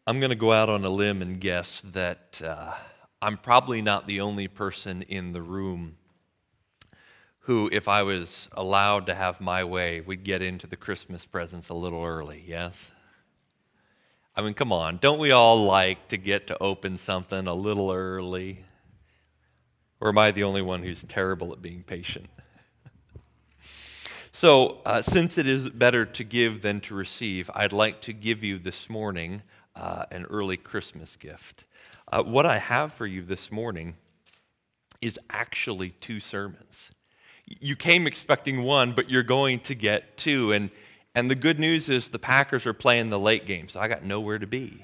I'm going to go out on a limb and guess that I'm probably not the only person in the room who, if I was allowed to have my way, would get into the Christmas presents a little early, yes? I mean, come on, don't we all like to get to open something a little early? Or am I the only one who's terrible at being patient? So, since it is better to give than to receive, I'd like to give you this morning an early Christmas gift. What I have for you this morning is actually two sermons. You came expecting one, but you're going to get two. And the good news is the Packers are playing the late game, so I got nowhere to be.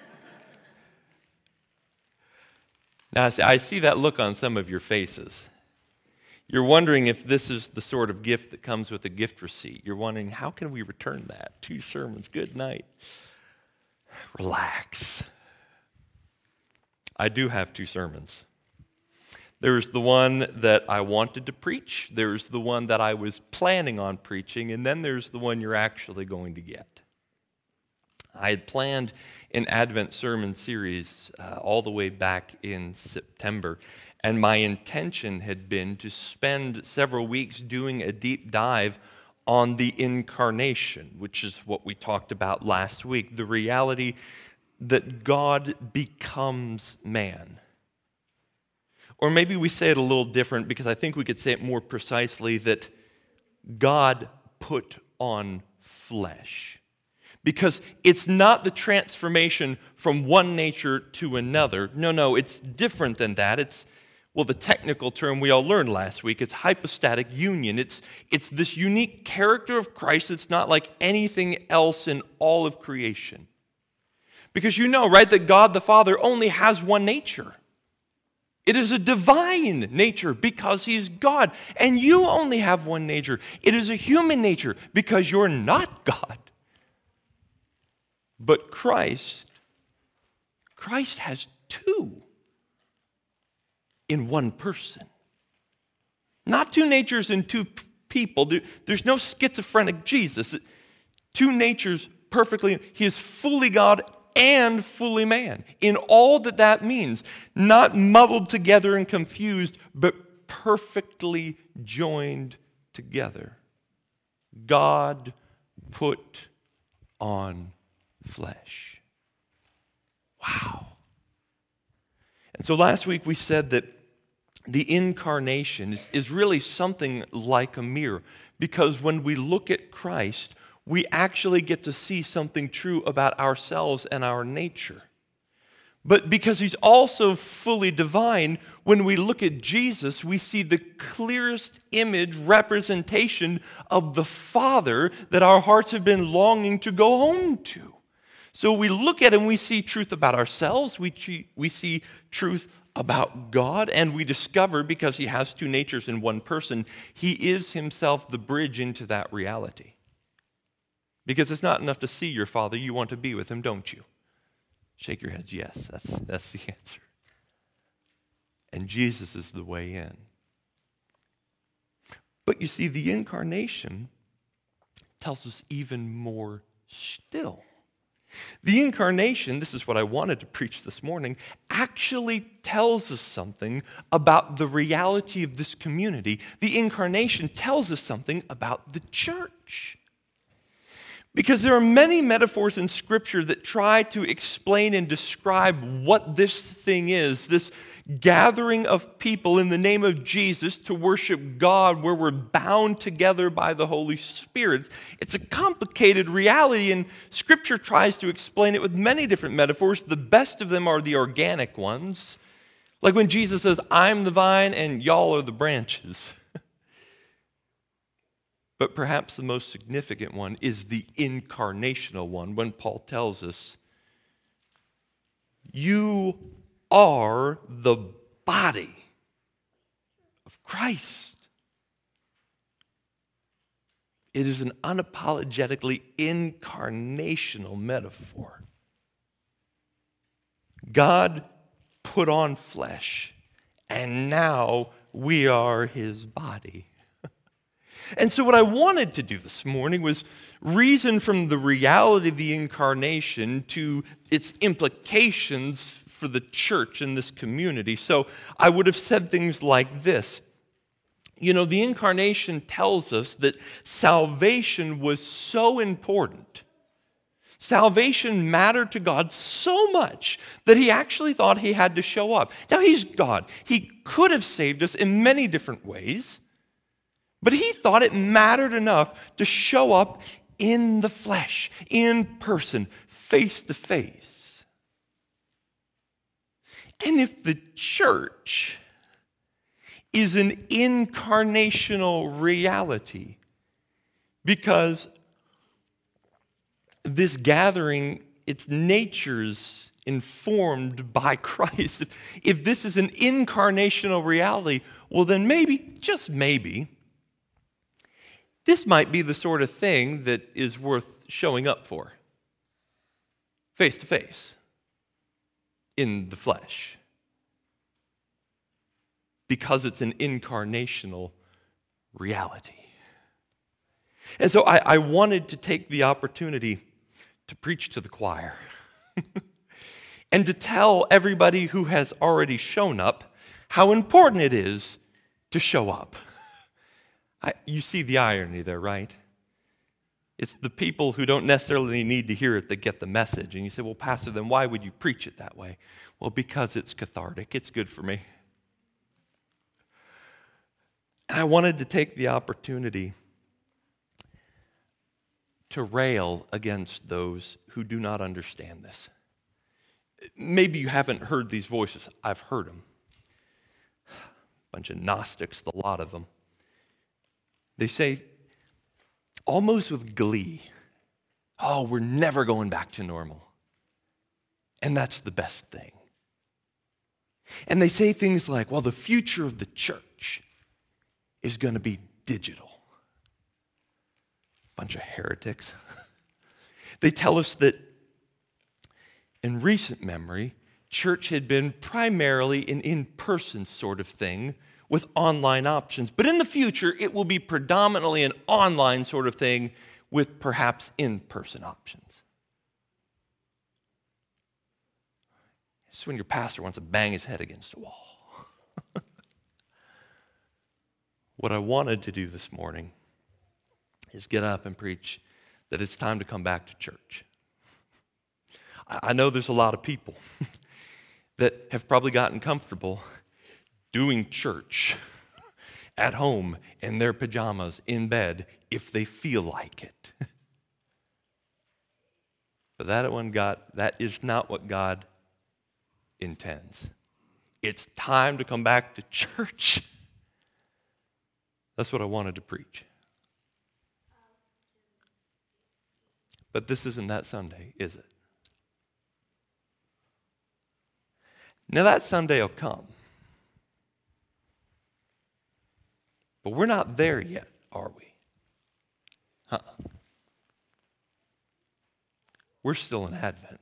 Now, I see that look on some of your faces. You're wondering if this is the sort of gift that comes with a gift receipt. You're wondering, how can we return that? Two sermons, good night. Relax. I do have two sermons. There's the one that I wanted to preach. There's the one that I was planning on preaching. And then there's the one you're actually going to get. I had planned an Advent sermon series all the way back in September. And my intention had been to spend several weeks doing a deep dive on the incarnation, which is what we talked about last week, the reality that God becomes man. Or maybe we say it a little different because I think we could say it more precisely, that God put on flesh. Because it's not the transformation from one nature to another. No, it's different than that. Well, the technical term we all learned last week, it's hypostatic union. It's this unique character of Christ that's not like anything else in all of creation. Because you know, right, that God the Father only has one nature. It is a divine nature because He's God. And you only have one nature. It is a human nature because you're not God. But Christ has two in one person. Not two natures in two people. There's no schizophrenic Jesus. Two natures perfectly. He is fully God and fully man in all that means. Not muddled together and confused, but perfectly joined together. God put on flesh. Wow. And so last week we said that the incarnation is really something like a mirror, because when we look at Christ, we actually get to see something true about ourselves and our nature. But because He's also fully divine, when we look at Jesus, we see the clearest image, representation of the Father that our hearts have been longing to go home to. So we look at Him, we see truth about ourselves, we see truth about God, and we discover, because He has two natures in one person, He is Himself the bridge into that reality. Because it's not enough to see your Father, you want to be with Him, don't you? Shake your heads, yes, that's the answer. And Jesus is the way in. But you see, the incarnation tells us even more still. The incarnation, this is what I wanted to preach this morning, actually tells us something about the reality of this community. The incarnation tells us something about the church. Because there are many metaphors in Scripture that try to explain and describe what this thing is, this gathering of people in the name of Jesus to worship God, where we're bound together by the Holy Spirit. It's a complicated reality, and Scripture tries to explain it with many different metaphors. The best of them are the organic ones, like when Jesus says, "I'm the vine and y'all are the branches." But perhaps the most significant one is the incarnational one, when Paul tells us, you are the body of Christ. It is an unapologetically incarnational metaphor. God put on flesh, and now we are His body. And so what I wanted to do this morning was reason from the reality of the incarnation to its implications for the church and this community. So I would have said things like this. You know, the incarnation tells us that salvation was so important. Salvation mattered to God so much that he actually thought he had to show up. Now, he's God. He could have saved us in many different ways, but he thought it mattered enough to show up in the flesh, in person, face to face. And if the church is an incarnational reality, because this gathering, its nature's informed by Christ. If this is an incarnational reality, well then maybe, just maybe, this might be the sort of thing that is worth showing up for. Face to face. In the flesh. Because it's an incarnational reality. And so I wanted to take the opportunity to preach to the choir and to tell everybody who has already shown up how important it is to show up. You see the irony there, right? It's the people who don't necessarily need to hear it that get the message. And you say, well, Pastor, then why would you preach it that way? Well, because it's cathartic. It's good for me. And I wanted to take the opportunity to rail against those who do not understand this. Maybe you haven't heard these voices. I've heard them. A bunch of Gnostics, the lot of them. They say, almost with glee, oh, we're never going back to normal. And that's the best thing. And they say things like, well, the future of the church is going to be digital. Bunch of heretics. They tell us that in recent memory, church had been primarily an in-person sort of thing with online options. But in the future, it will be predominantly an online sort of thing with perhaps in-person options. It's when your pastor wants to bang his head against a wall. What I wanted to do this morning is get up and preach that it's time to come back to church. I know there's a lot of people that have probably gotten comfortable doing church at home in their pajamas in bed if they feel like it. But that is not what God intends. It's time to come back to church. That's what I wanted to preach. But this isn't that Sunday, is it? Now that Sunday will come. But we're not there yet, are we? We're still in Advent.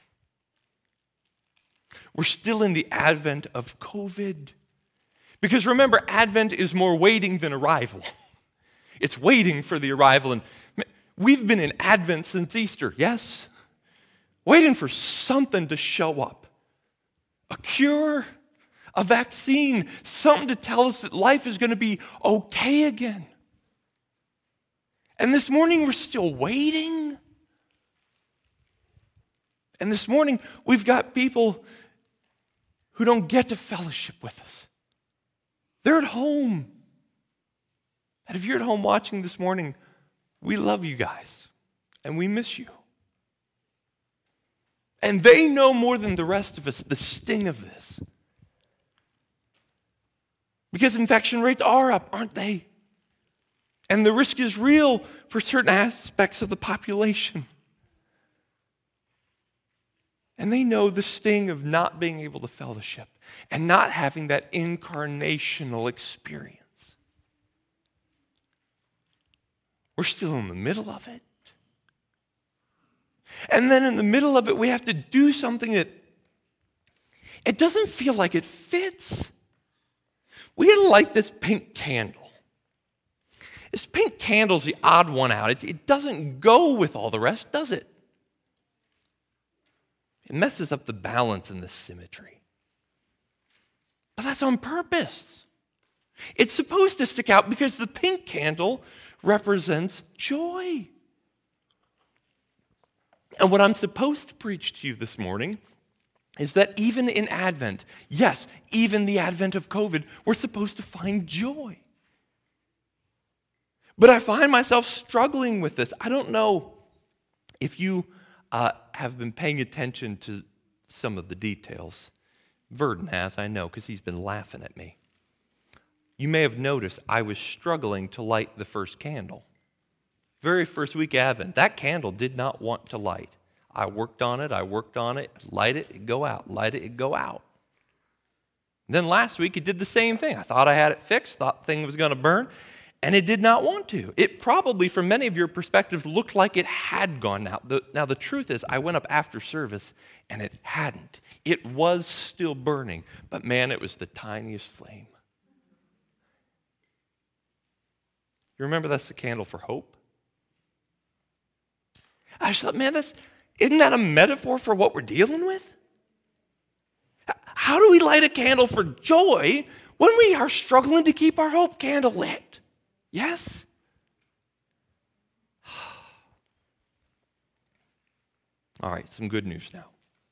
We're still in the advent of COVID. Because remember, Advent is more waiting than arrival. It's waiting for the arrival. And we've been in Advent since Easter, yes? Waiting for something to show up. A cure, a vaccine, something to tell us that life is going to be okay again. And this morning we're still waiting. And this morning we've got people who don't get to fellowship with us. They're at home. And if you're at home watching this morning, we love you guys and we miss you. And they know more than the rest of us the sting of this. Because infection rates are up, aren't they? And the risk is real for certain aspects of the population. And they know the sting of not being able to fellowship and not having that incarnational experience. We're still in the middle of it. And then in the middle of it, we have to do something that it doesn't feel like it fits. We had to light this pink candle. This pink candle's the odd one out. It doesn't go with all the rest, does it? It messes up the balance and the symmetry. But that's on purpose. It's supposed to stick out because the pink candle represents joy. And what I'm supposed to preach to you this morning is that even in Advent, yes, even the advent of COVID, we're supposed to find joy. But I find myself struggling with this. I don't know if you have been paying attention to some of the details. Verdon has, I know, because he's been laughing at me. You may have noticed I was struggling to light the first candle. Very first week Advent, that candle did not want to light. I worked on it, light it, it'd go out, light it, it'd go out. Then last week it did the same thing. I thought I had it fixed, thought the thing was going to burn, and it did not want to. It probably, from many of your perspectives, looked like it had gone out. Now the truth is, I went up after service, and it hadn't. It was still burning, but man, it was the tiniest flame. You remember that's the candle for hope? I just thought, man, isn't that a metaphor for what we're dealing with? How do we light a candle for joy when we are struggling to keep our hope candle lit? Yes? All right, some good news now.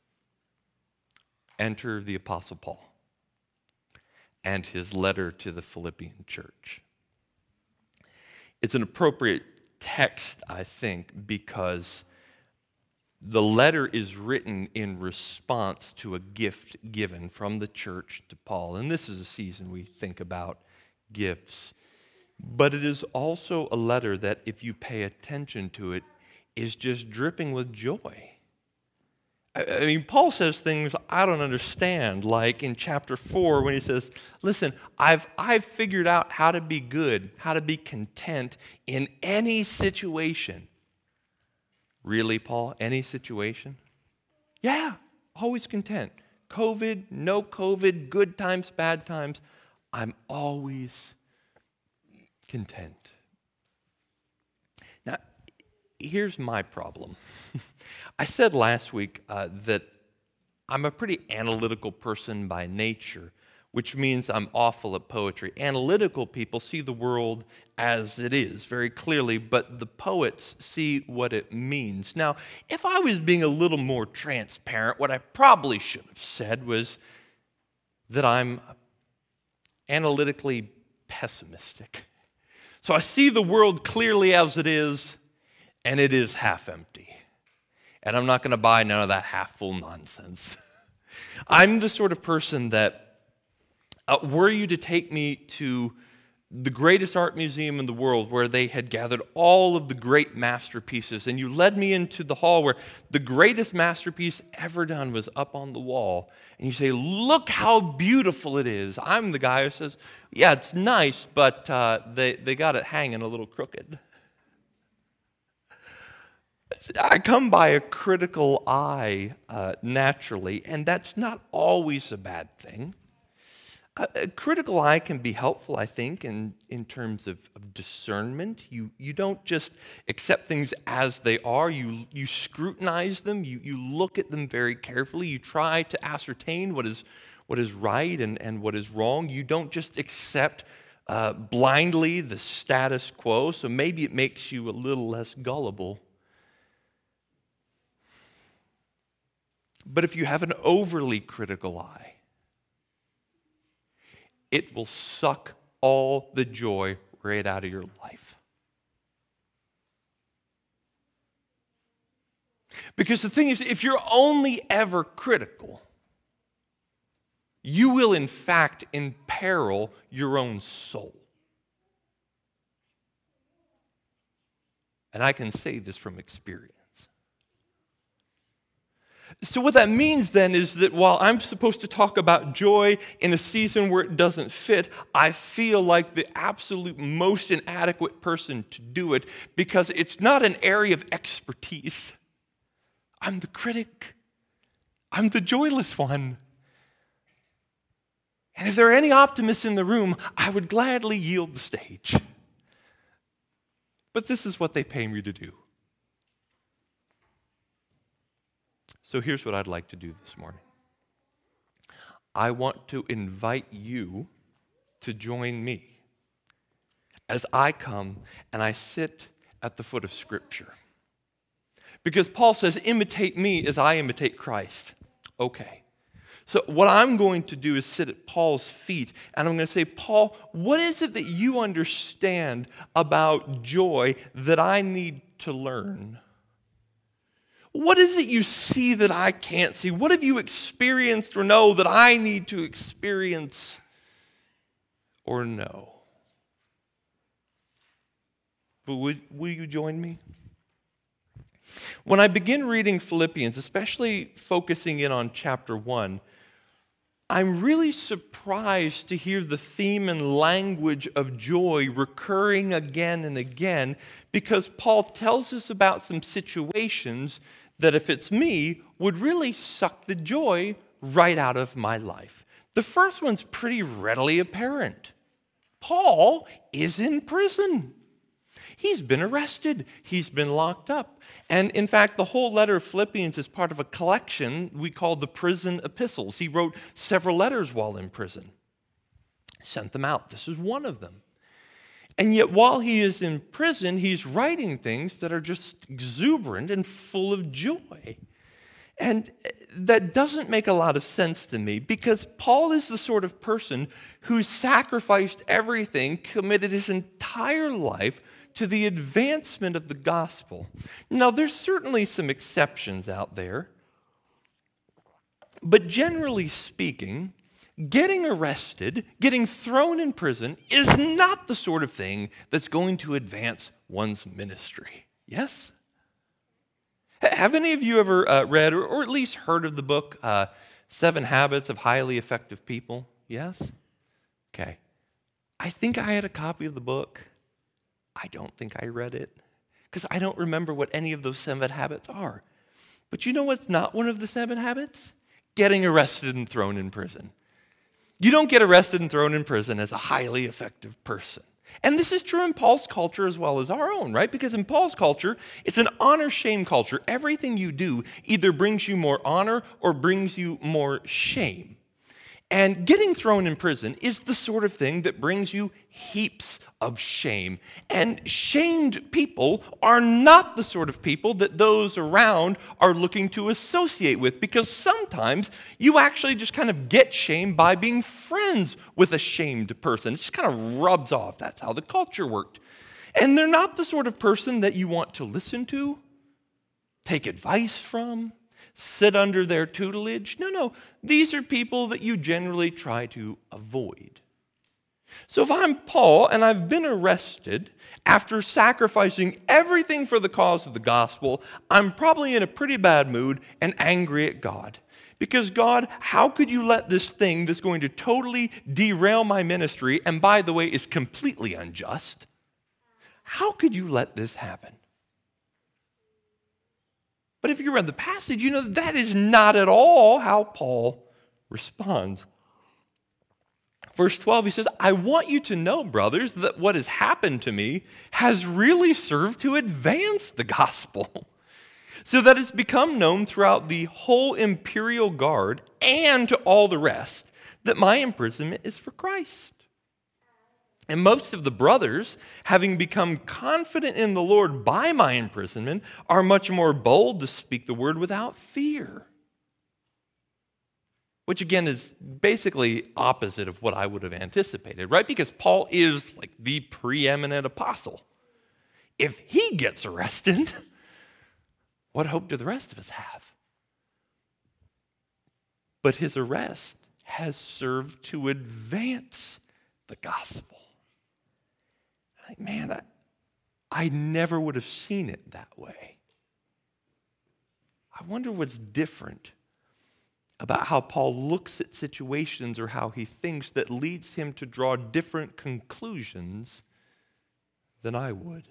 Enter the Apostle Paul and his letter to the Philippian church. It's an appropriate text, I think, because the letter is written in response to a gift given from the church to Paul. And this is a season we think about gifts. But it is also a letter that, if you pay attention to it, is just dripping with joy. I mean, Paul says things I don't understand, like in chapter 4 when he says, listen, I've figured out how to be good, how to be content in any situation. Really, Paul? Any situation? Yeah, always content. COVID, no COVID, good times, bad times. I'm always content. Now, here's my problem. I said last week that I'm a pretty analytical person by nature, which means I'm awful at poetry. Analytical people see the world as it is very clearly, but the poets see what it means. Now, if I was being a little more transparent, what I probably should have said was that I'm analytically pessimistic. So I see the world clearly as it is, and it is half empty. And I'm not going to buy none of that half-full nonsense. I'm the sort of person that were you to take me to the greatest art museum in the world where they had gathered all of the great masterpieces, and you led me into the hall where the greatest masterpiece ever done was up on the wall, and you say, look how beautiful it is. I'm the guy who says, yeah, it's nice, but they got it hanging a little crooked. I come by a critical eye naturally, and that's not always a bad thing. A critical eye can be helpful, I think, in terms of discernment. You don't just accept things as they are. You scrutinize them. You look at them very carefully. You try to ascertain what is right and what is wrong. You don't just accept blindly the status quo. So maybe it makes you a little less gullible. But if you have an overly critical eye, it will suck all the joy right out of your life. Because the thing is, if you're only ever critical, you will in fact imperil your own soul. And I can say this from experience. So what that means then is that while I'm supposed to talk about joy in a season where it doesn't fit, I feel like the absolute most inadequate person to do it because it's not an area of expertise. I'm the critic. I'm the joyless one. And if there are any optimists in the room, I would gladly yield the stage. but this is what they pay me to do. So here's what I'd like to do this morning. I want to invite you to join me as I come and I sit at the foot of Scripture. Because Paul says, imitate me as I imitate Christ. Okay. So what I'm going to do is sit at Paul's feet, and I'm going to say, Paul, what is it that you understand about joy that I need to learn? What is it you see that I can't see? What have you experienced or know that I need to experience or know? But will you join me? When I begin reading Philippians, especially focusing in on chapter 1, I'm really surprised to hear the theme and language of joy recurring again and again, because Paul tells us about some situations that, if it's me, would really suck the joy right out of my life. The first one's pretty readily apparent. Paul is in prison. He's been arrested. He's been locked up. And in fact, the whole letter of Philippians is part of a collection we call the prison epistles. He wrote several letters while in prison, sent them out. This is one of them. And yet while he is in prison, he's writing things that are just exuberant and full of joy. And that doesn't make a lot of sense to me, because Paul is the sort of person who sacrificed everything, committed his entire life to the advancement of the gospel. Now, there's certainly some exceptions out there, but generally speaking, getting arrested, getting thrown in prison is not the sort of thing that's going to advance one's ministry. Yes? Have any of you ever read or at least heard of the book 7 Habits of Highly Effective People? Yes? Okay. I think I had a copy of the book. I don't think I read it, because I don't remember what any of those 7 habits are. But you know what's not one of the 7 habits? Getting arrested and thrown in prison. You don't get arrested and thrown in prison as a highly effective person. And this is true in Paul's culture as well as our own, right? Because in Paul's culture, it's an honor-shame culture. Everything you do either brings you more honor or brings you more shame. And getting thrown in prison is the sort of thing that brings you heaps of shame. And shamed people are not the sort of people that those around are looking to associate with, because sometimes you actually just kind of get shamed by being friends with a shamed person. It just kind of rubs off. That's how the culture worked. And they're not the sort of person that you want to listen to, take advice from, sit under their tutelage. No. These are people that you generally try to avoid. So if I'm Paul and I've been arrested after sacrificing everything for the cause of the gospel, I'm probably in a pretty bad mood and angry at God. Because God, how could you let this thing that's going to totally derail my ministry, and by the way is completely unjust, how could you let this happen? But if you read the passage, you know that is not at all how Paul responds. Verse 12, he says, I want you to know, brothers, that what has happened to me has really served to advance the gospel, so that it's become known throughout the whole imperial guard and to all the rest that my imprisonment is for Christ. And most of the brothers, having become confident in the Lord by my imprisonment, are much more bold to speak the word without fear. Which again is basically opposite of what I would have anticipated, right? Because Paul is like the preeminent apostle. If he gets arrested, what hope do the rest of us have? But his arrest has served to advance the gospel. Man, I never would have seen it that way. I wonder what's different about how Paul looks at situations or how he thinks that leads him to draw different conclusions than I would.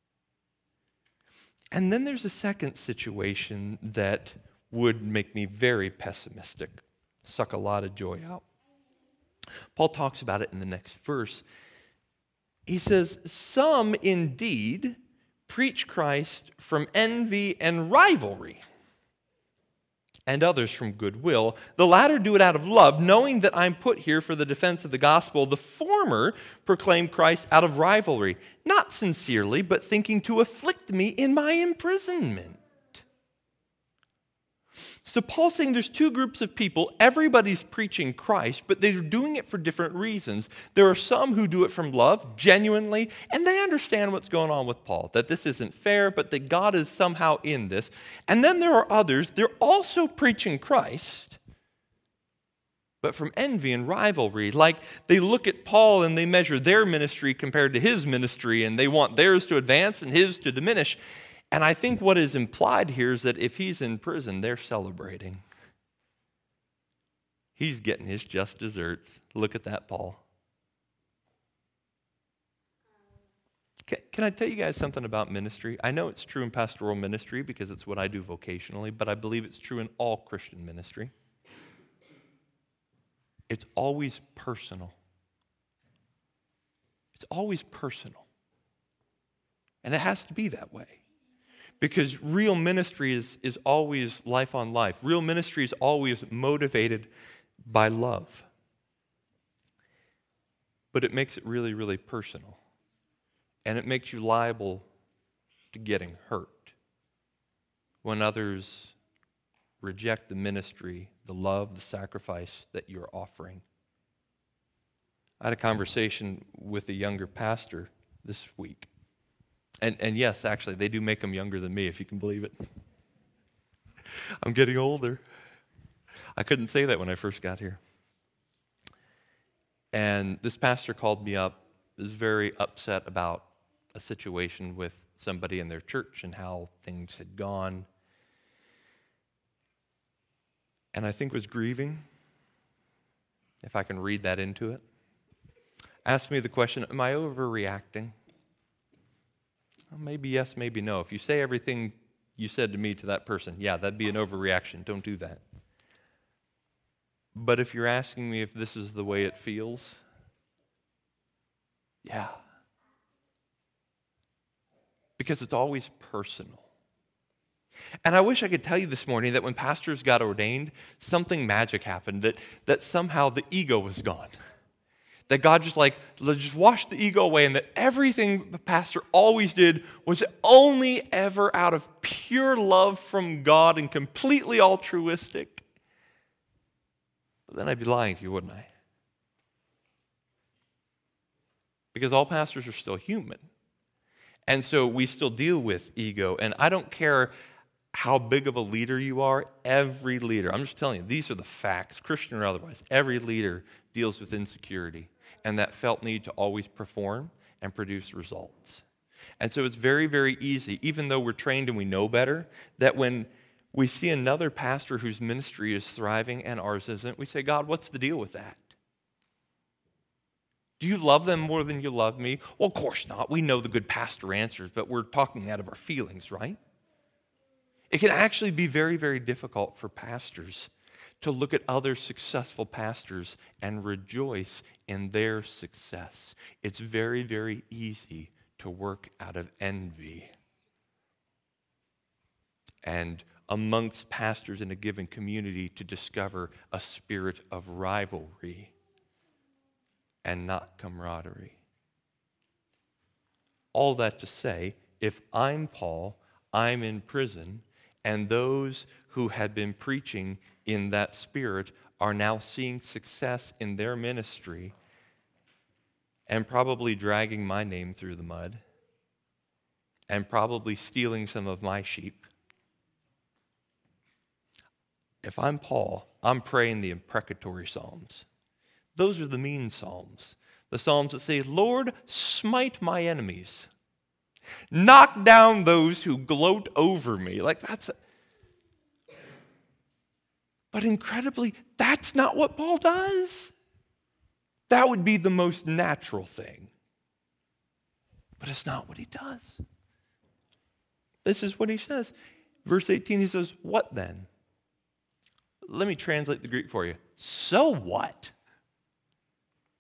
And then there's a second situation that would make me very pessimistic, suck a lot of joy out. Paul talks about it in the next verse. He says, some indeed preach Christ from envy and rivalry, and others from goodwill. The latter do it out of love, knowing that I'm put here for the defense of the gospel. The former proclaim Christ out of rivalry, not sincerely, but thinking to afflict me in my imprisonment. So Paul's saying there's two groups of people. Everybody's preaching Christ, but they're doing it for different reasons. There are some who do it from love, genuinely, and they understand what's going on with Paul, that this isn't fair, but that God is somehow in this. And then there are others, they're also preaching Christ, but from envy and rivalry. Like they look at Paul and they measure their ministry compared to his ministry, and they want theirs to advance and his to diminish. And I think what is implied here is that if he's in prison, they're celebrating. He's getting his just desserts. Look at that, Paul. Can I tell you guys something about ministry? I know it's true in pastoral ministry because it's what I do vocationally, but I believe it's true in all Christian ministry. It's always personal. It's always personal. And it has to be that way. Because real ministry is always life on life. Real ministry is always motivated by love. But it makes it really, really personal. And it makes you liable to getting hurt when others reject the ministry, the love, the sacrifice that you're offering. I had a conversation with a younger pastor this week. And yes, actually, they do make them younger than me, if you can believe it. I'm getting older. I couldn't say that when I first got here. And this pastor called me up, was very upset about a situation with somebody in their church and how things had gone. And I think was grieving, if I can read that into it. Asked me the question, am I overreacting? Well, maybe yes, maybe no. If you say everything you said to me to that person, yeah, that'd be an overreaction. Don't do that. But if you're asking me if this is the way it feels, yeah. Because it's always personal. And I wish I could tell you this morning that when pastors got ordained, something magic happened, that somehow the ego was gone. That God just washed the ego away, and that everything the pastor always did was only ever out of pure love from God and completely altruistic. But then I'd be lying to you, wouldn't I? Because all pastors are still human. And so we still deal with ego. And I don't care how big of a leader you are, every leader, I'm just telling you, these are the facts, Christian or otherwise, every leader deals with insecurity and that felt need to always perform and produce results. And so it's very, very easy, even though we're trained and we know better, that when we see another pastor whose ministry is thriving and ours isn't, we say, God, what's the deal with that? Do you love them more than you love me? Well, of course not. We know the good pastor answers, but we're talking out of our feelings, right? It can actually be very, very difficult for pastors to look at other successful pastors and rejoice in their success. It's very, very easy to work out of envy. And amongst pastors in a given community to discover a spirit of rivalry and not camaraderie. All that to say, if I'm Paul, I'm in prison, and those who had been preaching in that spirit are now seeing success in their ministry and probably dragging my name through the mud and probably stealing some of my sheep. If I'm Paul, I'm praying the imprecatory psalms. Those are the mean psalms. The psalms that say, Lord, smite my enemies. Knock down those who gloat over me. But incredibly, that's not what Paul does. That would be the most natural thing. But it's not what he does. This is what he says. Verse 18, he says, what then? Let me translate the Greek for you. So what?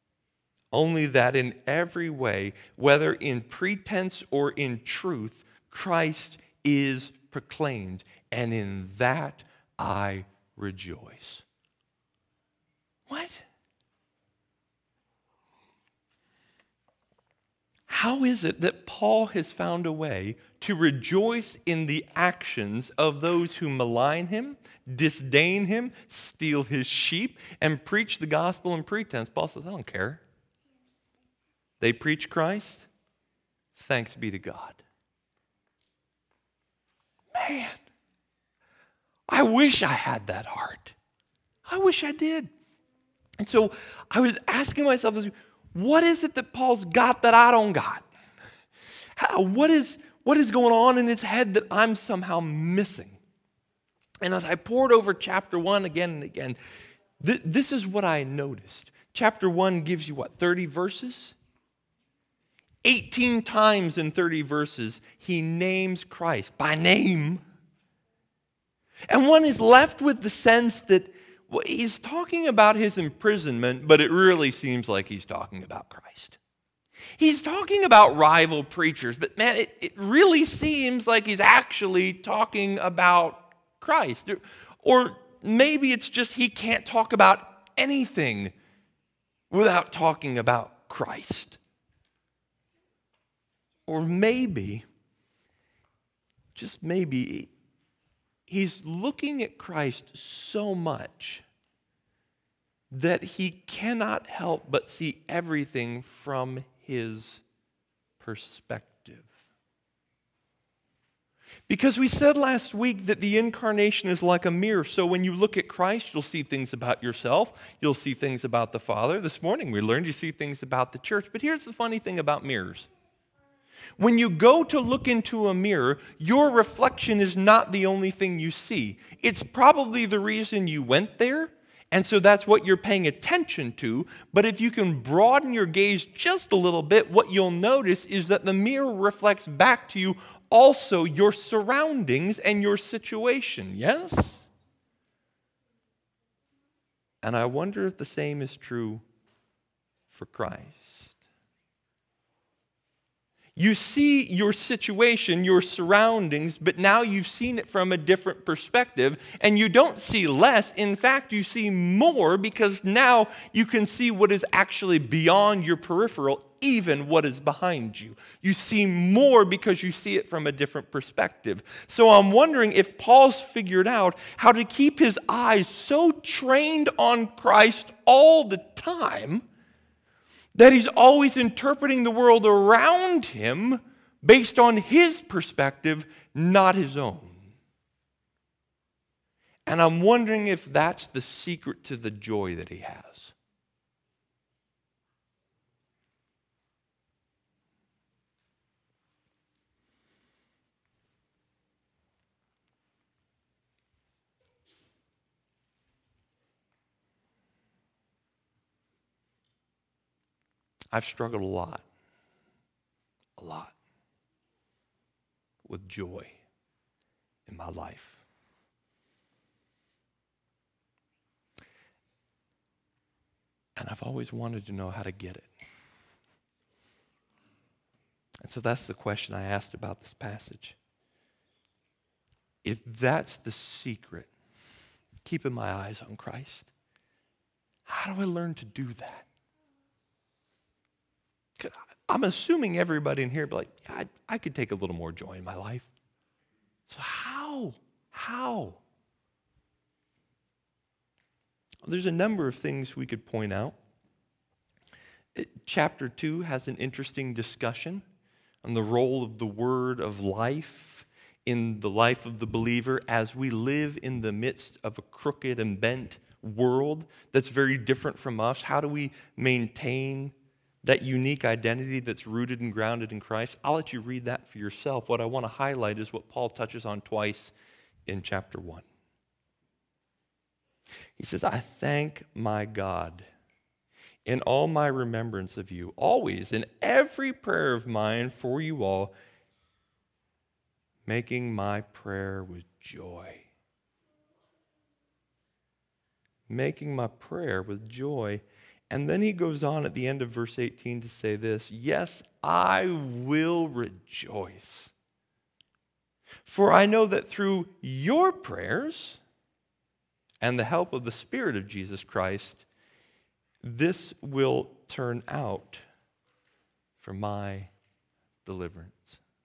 Only that in every way, whether in pretense or in truth, Christ is proclaimed, and in that I rejoice. What? How is it that Paul has found a way to rejoice in the actions of those who malign him, disdain him, steal his sheep, and preach the gospel in pretense? Paul says, I don't care. They preach Christ. Thanks be to God. Man, I wish I had that heart. I wish I did. And so I was asking myself, what is it that Paul's got that I don't got? What is going on in his head that I'm somehow missing? And as I pored over chapter 1 again and again, this is what I noticed. Chapter 1 gives you 30 verses? 18 times in 30 verses, he names Christ by name. And one is left with the sense that he's talking about his imprisonment, but it really seems like he's talking about Christ. He's talking about rival preachers, but man, it really seems like he's actually talking about Christ. Or maybe it's just he can't talk about anything without talking about Christ. Or maybe, just maybe, he's looking at Christ so much that he cannot help but see everything from his perspective. Because we said last week that the incarnation is like a mirror. So when you look at Christ, you'll see things about yourself. You'll see things about the Father. This morning we learned you see things about the church. But here's the funny thing about mirrors. When you go to look into a mirror, your reflection is not the only thing you see. It's probably the reason you went there, and so that's what you're paying attention to. But if you can broaden your gaze just a little bit, what you'll notice is that the mirror reflects back to you also your surroundings and your situation, yes? And I wonder if the same is true for Christ. You see your situation, your surroundings, but now you've seen it from a different perspective, and you don't see less. In fact, you see more because now you can see what is actually beyond your peripheral, even what is behind you. You see more because you see it from a different perspective. So I'm wondering if Paul's figured out how to keep his eyes so trained on Christ all the time that he's always interpreting the world around him based on his perspective, not his own. And I'm wondering if that's the secret to the joy that he has. I've struggled a lot with joy in my life. And I've always wanted to know how to get it. And so that's the question I asked about this passage. If that's the secret, keeping my eyes on Christ, how do I learn to do that? I'm assuming everybody in here be like, I could take a little more joy in my life. So how? There's a number of things we could point out. Chapter 2 has an interesting discussion on the role of the word of life in the life of the believer as we live in the midst of a crooked and bent world that's very different from us. How do we maintain that unique identity that's rooted and grounded in Christ? I'll let you read that for yourself. What I want to highlight is what Paul touches on twice in chapter 1. He says, I thank my God in all my remembrance of you, always in every prayer of mine for you all, making my prayer with joy. Making my prayer with joy. And then he goes on at the end of verse 18 to say this, yes, I will rejoice For I know that through your prayers and the help of the Spirit of Jesus Christ, this will turn out for my deliverance.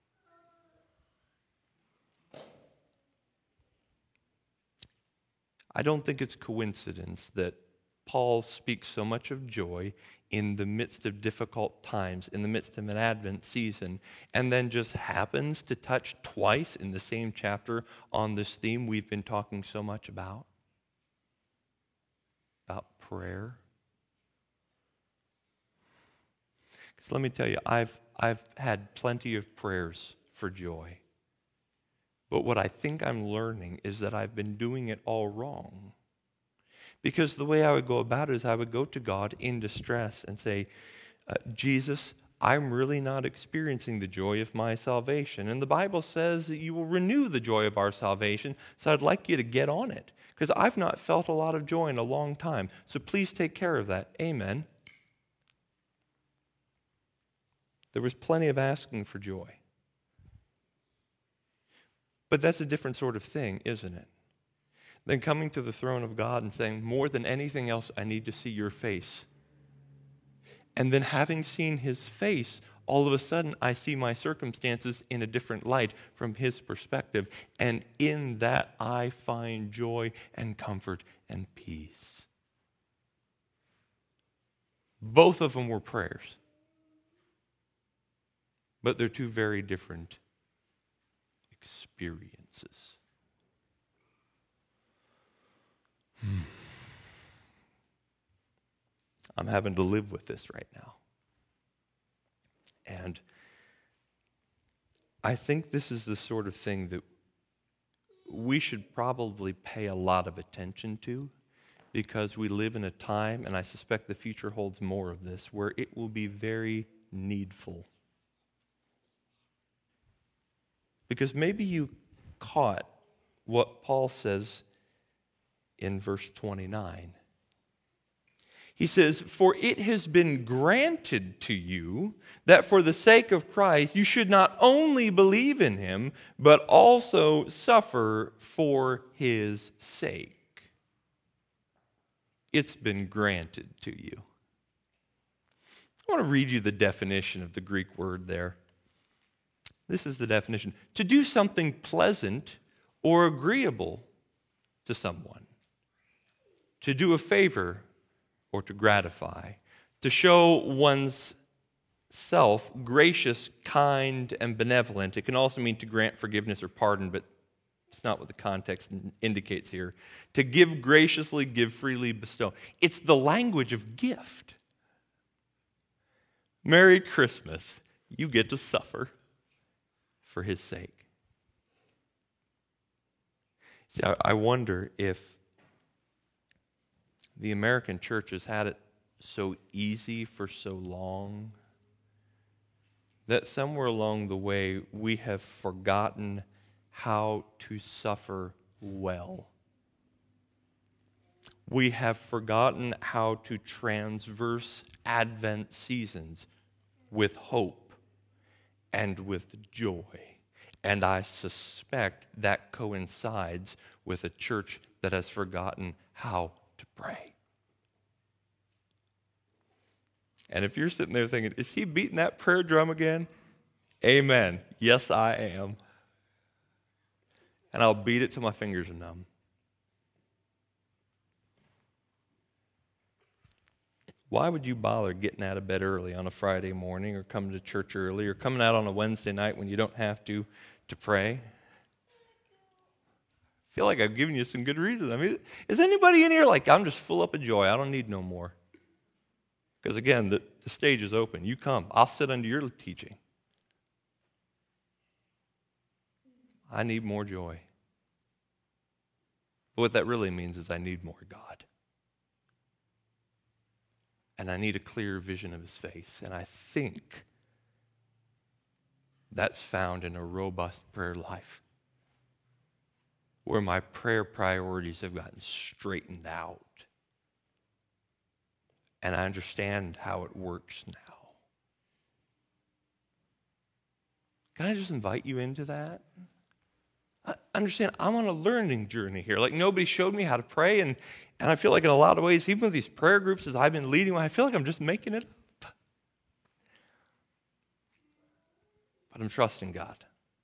I don't think it's coincidence that Paul speaks so much of joy in the midst of difficult times, in the midst of an Advent season, and then just happens to touch twice in the same chapter on this theme we've been talking so much about prayer. Because let me tell you, I've had plenty of prayers for joy. But what I think I'm learning is that I've been doing it all wrong. Because the way I would go about it is I would go to God in distress and say, Jesus, I'm really not experiencing the joy of my salvation. And the Bible says that you will renew the joy of our salvation, so I'd like you to get on it. Because I've not felt a lot of joy in a long time. So please take care of that. Amen. There was plenty of asking for joy. But that's a different sort of thing, isn't it? Than coming to the throne of God and saying, more than anything else, I need to see your face. And then having seen his face, all of a sudden I see my circumstances in a different light from his perspective. And in that I find joy and comfort and peace. Both of them were prayers. But they're two very different experiences. I'm having to live with this right now. And I think this is the sort of thing that we should probably pay a lot of attention to, because we live in a time, and I suspect the future holds more of this, where it will be very needful. Because maybe you caught what Paul says in verse 29. He says, for it has been granted to you that for the sake of Christ you should not only believe in him, but also suffer for his sake. It's been granted to you. I want to read you the definition of the Greek word there. This is the definition. To do something pleasant or agreeable to someone. To do a favor or to gratify. To show one's self gracious, kind, and benevolent. It can also mean to grant forgiveness or pardon, but it's not what the context indicates here. To give graciously, give freely, bestow. It's the language of gift. Merry Christmas. You get to suffer for his sake. See, I wonder if the American church has had it so easy for so long that somewhere along the way we have forgotten how to suffer well. We have forgotten how to transverse Advent seasons with hope and with joy. And I suspect that coincides with a church that has forgotten how to pray. And if you're sitting there thinking, is he beating that prayer drum again? Amen. Yes, I am. And I'll beat it till my fingers are numb. Why would you bother getting out of bed early on a Friday morning, or coming to church early, or coming out on a Wednesday night when you don't have to pray? I feel like I've given you some good reasons. I mean, is anybody in here like, I'm just full up of joy, I don't need no more? Because again, the stage is open. You come. I'll sit under your teaching. I need more joy. But what that really means is I need more God. And I need a clear vision of his face. And I think that's found in a robust prayer life, where my prayer priorities have gotten straightened out. And I understand how it works now. Can I just invite you into that? Understand, I'm on a learning journey here. Like, nobody showed me how to pray, and I feel like in a lot of ways, even with these prayer groups as I've been leading, I feel like I'm just making it up. But I'm trusting God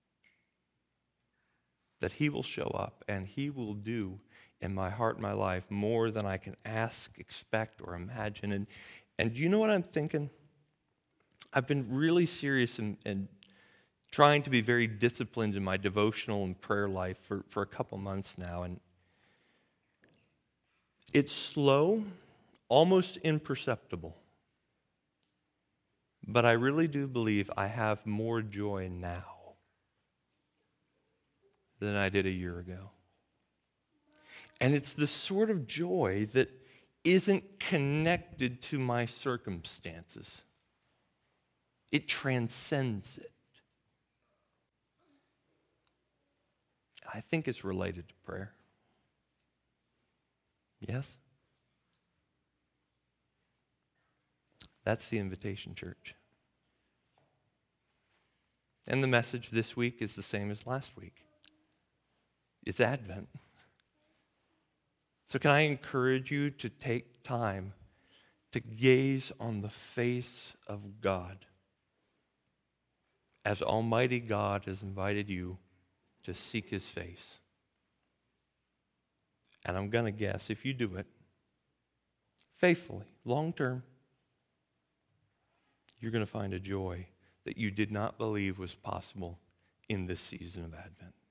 that He will show up and He will do in my heart and my life more than I can ask, expect, or imagine. And you know what I'm thinking? I've been really serious and trying to be very disciplined in my devotional and prayer life for a couple months now. And it's slow, almost imperceptible. But I really do believe I have more joy now than I did a year ago. And it's the sort of joy that isn't connected to my circumstances. It transcends it. I think it's related to prayer. Yes? That's the invitation, church. And the message this week is the same as last week. It's Advent. So can I encourage you to take time to gaze on the face of God as Almighty God has invited you to seek His face. And I'm going to guess, if you do it faithfully, long term, you're going to find a joy that you did not believe was possible in this season of Advent.